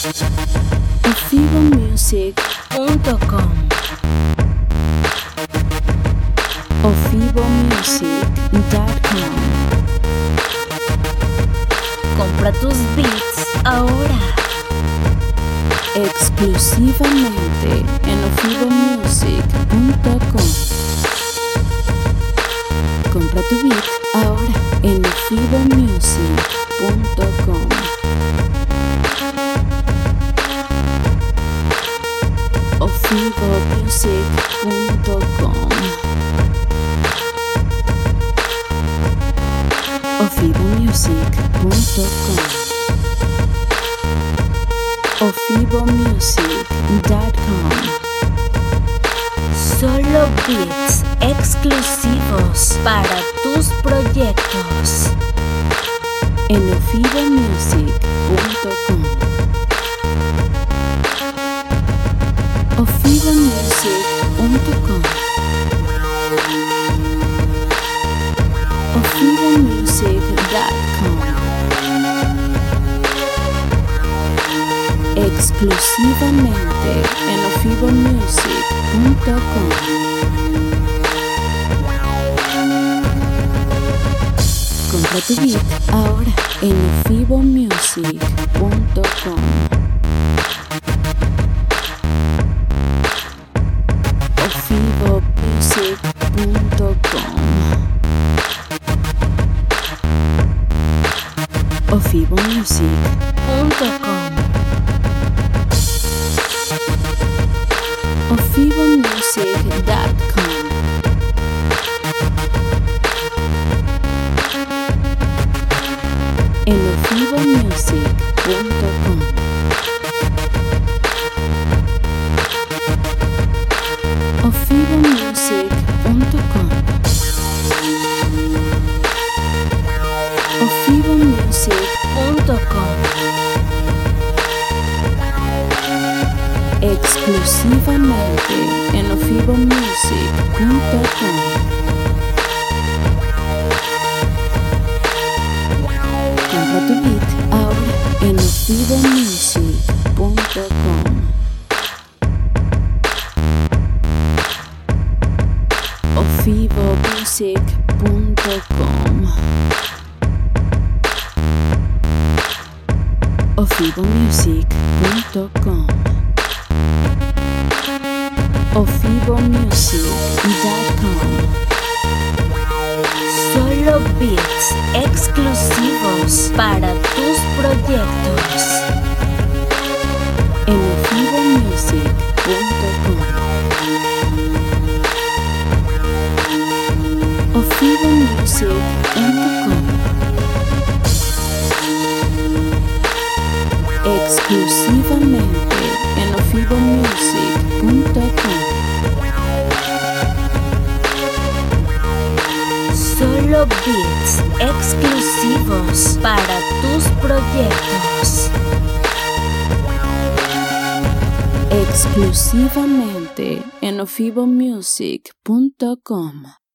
ofibomusic.com. ofibomusic.com. Compra tus beats ahora. Exclusivamente en ofibomusic.com. Compra tu beat ahora en ofibomusic.com. ofibomusic.com. ofibomusic.com. ofibomusic.com. Solo beats exclusivos para tus proyectos en ofibomusic.com. ofibomusic.com. ofibomusic.com. Exclusivamente en ofibomusic.com. Compra tu beat ahora en ofibomusic.com. ofibomusic.com. ofibomusic.com. ofibomusic.com. en ofibomusic.com. ofibomusic.com. ofibomusic.com. Exclusivamente en ofibomusic.com. Compra tu beat ahora en ofibomusic.com. ofibomusic.com. ofibomusic.com. ofibomusic.com. Solo beats exclusivos para tus proyectos en ofibomusic.com. ofibomusic.com. Exclusivamente en ofibomusic.com. Solo beats exclusivos para tus proyectos exclusivamente en ofibomusic.com.